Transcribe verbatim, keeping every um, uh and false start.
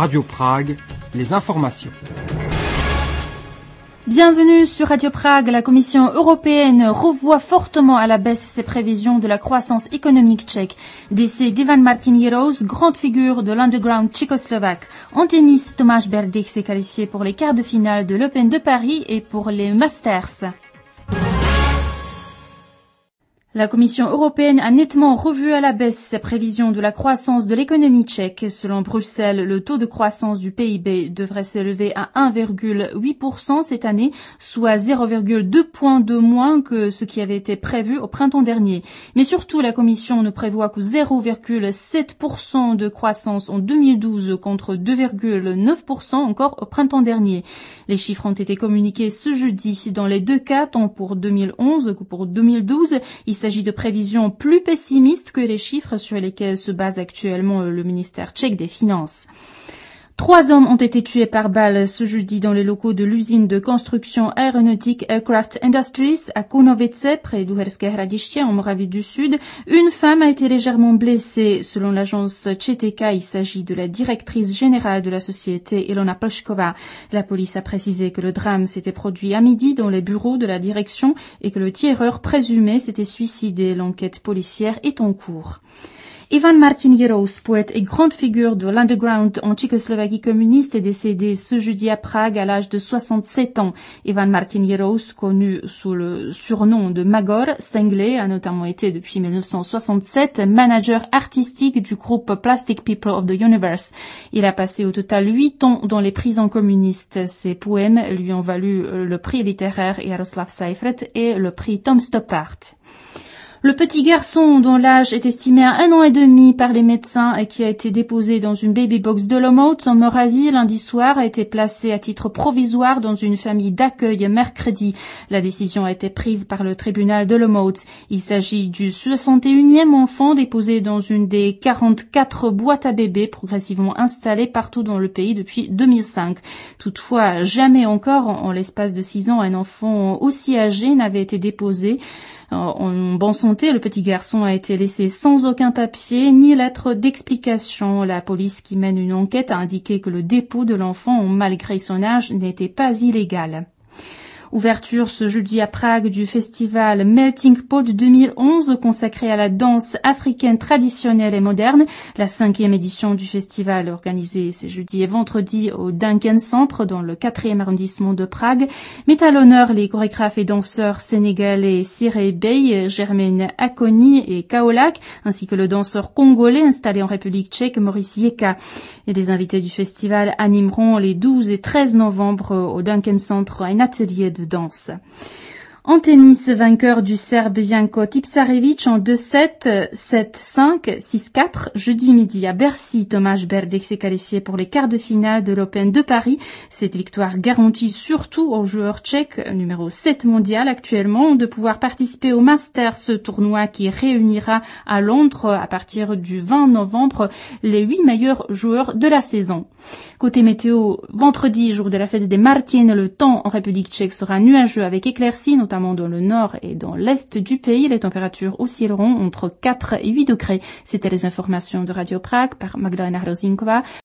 Radio Prague, les informations. Bienvenue sur Radio Prague. La Commission européenne revoit fortement à la baisse ses prévisions de la croissance économique tchèque. Décès d'Ivan Martin Jiros, grande figure de l'underground tchécoslovaque. En tennis, Tomáš Berdych s'est qualifié pour les quarts de finale de l'Open de Paris et pour les Masters. La Commission européenne a nettement revu à la baisse ses prévisions de la croissance de l'économie tchèque. Selon Bruxelles, le taux de croissance du P I B devrait s'élever à un virgule huit pour cent cette année, soit zéro virgule deux points de moins que ce qui avait été prévu au printemps dernier. Mais surtout, la Commission ne prévoit que zéro virgule sept pour cent de croissance en deux mille douze contre deux virgule neuf pour cent encore au printemps dernier. Les chiffres ont été communiqués ce jeudi. Dans les deux cas, tant pour deux mille onze que pour deux mille douze, il Il s'agit de prévisions plus pessimistes que les chiffres sur lesquels se base actuellement le ministère tchèque des Finances. Trois hommes ont été tués par balle ce jeudi dans les locaux de l'usine de construction aéronautique Aircraft Industries à Kunovice, près d'Uherské Hradiště, en Moravie du Sud. Une femme a été légèrement blessée. Selon l'agence Č T K, il s'agit de la directrice générale de la société, Ilona Plšková. La police a précisé que le drame s'était produit à midi dans les bureaux de la direction et que le tireur présumé s'était suicidé. L'enquête policière est en cours. Ivan Martin Jiros, poète et grande figure de l'underground en Tchécoslovaquie communiste, est décédé ce jeudi à Prague à l'âge de soixante-sept ans. Ivan Martin Jiros, connu sous le surnom de Magor, cinglé, a notamment été depuis mille neuf cent soixante-sept manager artistique du groupe Plastic People of the Universe. Il a passé au total huit ans dans les prisons communistes. Ses poèmes lui ont valu le prix littéraire Jaroslav Seifert et le prix Tom Stoppard. Le petit garçon, dont l'âge est estimé à un an et demi par les médecins et qui a été déposé dans une baby-box d'Olomouc en Moravie lundi soir, a été placé à titre provisoire dans une famille d'accueil mercredi. La décision a été prise par le tribunal d'Olomouc. Il s'agit du soixante et unième enfant déposé dans une des quarante-quatre boîtes à bébés progressivement installées partout dans le pays depuis deux mille cinq. Toutefois, jamais encore, en l'espace de six ans, un enfant aussi âgé n'avait été déposé. En bonne santé, le petit garçon a été laissé sans aucun papier ni lettre d'explication. La police qui mène une enquête a indiqué que le dépôt de l'enfant, malgré son âge, n'était pas illégal. Ouverture ce jeudi à Prague du festival Melting Pot deux mille onze consacré à la danse africaine traditionnelle et moderne. La cinquième édition du festival organisée ce jeudi et vendredi au Duncan Centre dans le quatrième arrondissement de Prague met à l'honneur les chorégraphes et danseurs sénégalais Siré Bey, Germaine Akoni et Kaolak, ainsi que le danseur congolais installé en République tchèque Maurice Yeka. Et les invités du festival animeront les douze et treize novembre au Duncan Centre un atelier de danse. En tennis, vainqueur du Serbe Janko Tipsarevic en deux sept, sept cinq, six quatre, jeudi midi à Bercy. Tomáš Berdych s'est qualifié pour les quarts de finale de l'Open de Paris. Cette victoire garantit surtout au joueur tchèque, numéro sept mondial actuellement, de pouvoir participer au Masters, ce tournoi qui réunira à Londres à partir du vingt novembre les huit meilleurs joueurs de la saison. Côté météo, vendredi, jour de la fête des Martines, le temps en République tchèque sera nuageux avec éclaircies, notamment dans le nord et dans l'est du pays. Les températures oscilleront entre quatre et huit degrés. C'était les informations de Radio Prague par Magdalena Hrozinkova.